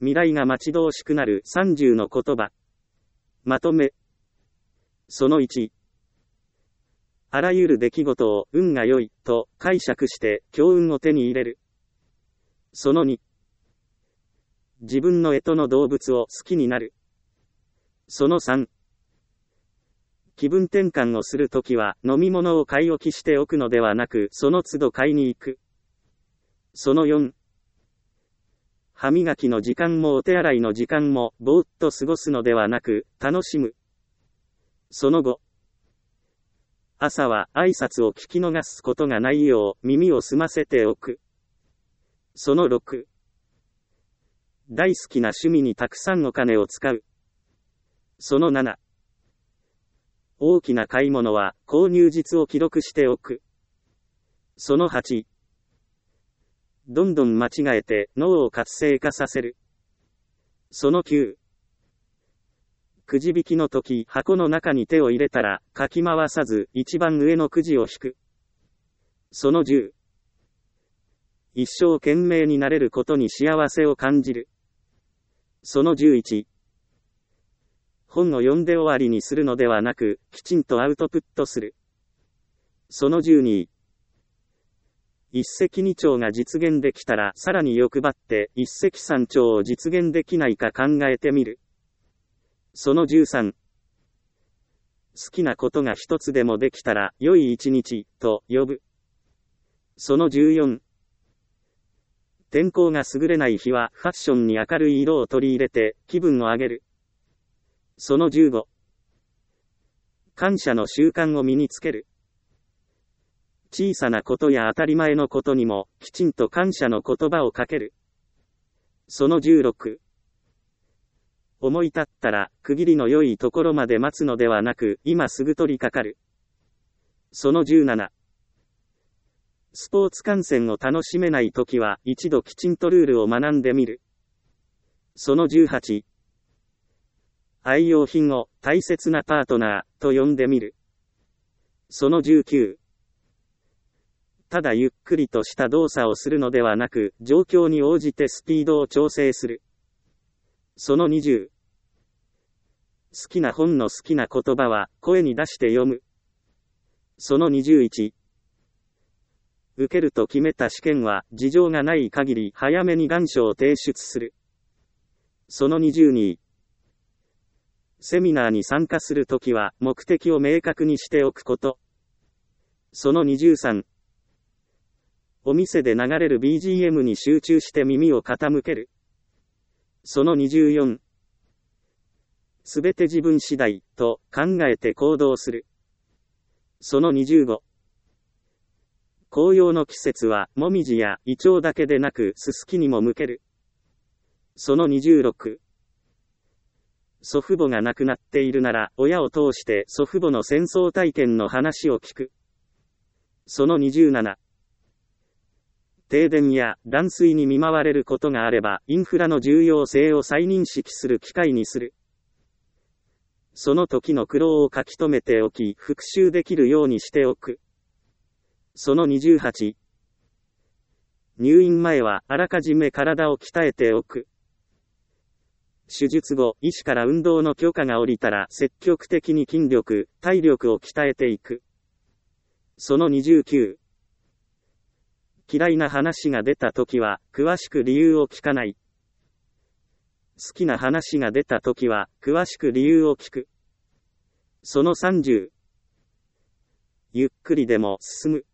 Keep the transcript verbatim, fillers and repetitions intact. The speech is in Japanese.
未来が待ち遠しくなるさんじゅうの言葉。まとめ。そのいち。あらゆる出来事を運が良いと解釈して強運を手に入れる。そのに。自分の干支の動物を好きになる。そのさん。気分転換をするときは飲み物を買い置きしておくのではなくその都度買いに行く。そのよん。歯磨きの時間もお手洗いの時間もぼーっと過ごすのではなく楽しむ。そのご。朝は挨拶を聞き逃すことがないよう耳を澄ませておく。そのろく。大好きな趣味にたくさんお金を使う。そのなな。大きな買い物は購入実を記録しておく。そのはち。どんどん間違えて脳を活性化させる。そのきゅう。くじ引きの時箱の中に手を入れたらかき回さず一番上のくじを引く。そのじゅう。一生懸命になれることに幸せを感じる。そのじゅういち。本を読んで終わりにするのではなく、きちんとアウトプットする。そのじゅうに。一石二鳥が実現できたらさらに欲張って一石三鳥を実現できないか考えてみる。そのじゅうさん。好きなことが一つでもできたら良い一日と呼ぶ。そのじゅうよん。天候が優れない日はファッションに明るい色を取り入れて気分を上げる。そのじゅうご。感謝の習慣を身につける。小さなことや当たり前のことにもきちんと感謝の言葉をかける。そのじゅうろく。思い立ったら区切りの良いところまで待つのではなく今すぐ取り掛かる。そのじゅうなな。スポーツ観戦を楽しめないときは一度きちんとルールを学んでみる。そのじゅうはち。愛用品を大切なパートナーと呼んでみる。そのじゅうきゅう。ただゆっくりとした動作をするのではなく状況に応じてスピードを調整する。そのにじゅう。好きな本の好きな言葉は声に出して読む。そのにじゅういち。受けると決めた試験は事情がない限り早めに願書を提出する。そのにじゅうに。セミナーに参加するときは目的を明確にしておくこと。そのにじゅうさん。お店で流れる ビージーエム に集中して耳を傾ける。そのにじゅうよん。すべて自分次第と考えて行動する。そのにじゅうご。紅葉の季節はもみじやイチョウだけでなくススキにも向ける。そのにじゅうろく。祖父母が亡くなっているなら親を通して祖父母の戦争体験の話を聞く。そのにじゅうなな。停電や断水に見舞われることがあればインフラの重要性を再認識する機会にする。その時の苦労を書き留めておき復習できるようにしておく。そのにじゅうはち。入院前はあらかじめ体を鍛えておく。手術後、医師から運動の許可が下りたら積極的に筋力、体力を鍛えていく。そのにじゅうきゅう。嫌いな話が出たときは、詳しく理由を聞かない。好きな話が出たときは、詳しく理由を聞く。そのさんじゅう。ゆっくりでも進む。